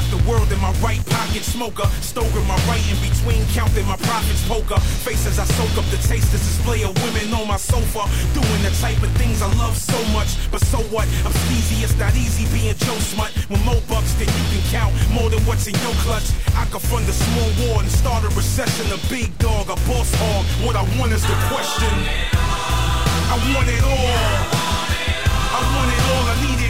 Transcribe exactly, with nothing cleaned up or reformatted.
Got the world in my right pocket, smoker. Stoker my right in between, counting my profits, poker. Faces I soak up the taste, this display of women on my sofa. Doing the type of things I love so much. But so what? I'm sleazy, it's not easy being Joe Smut. With more bucks than you can count, more than what's in your clutch. I could fund a small war and start a recession. A big dog, a boss hog. What I want is the question. I want it all. I want it all, I need it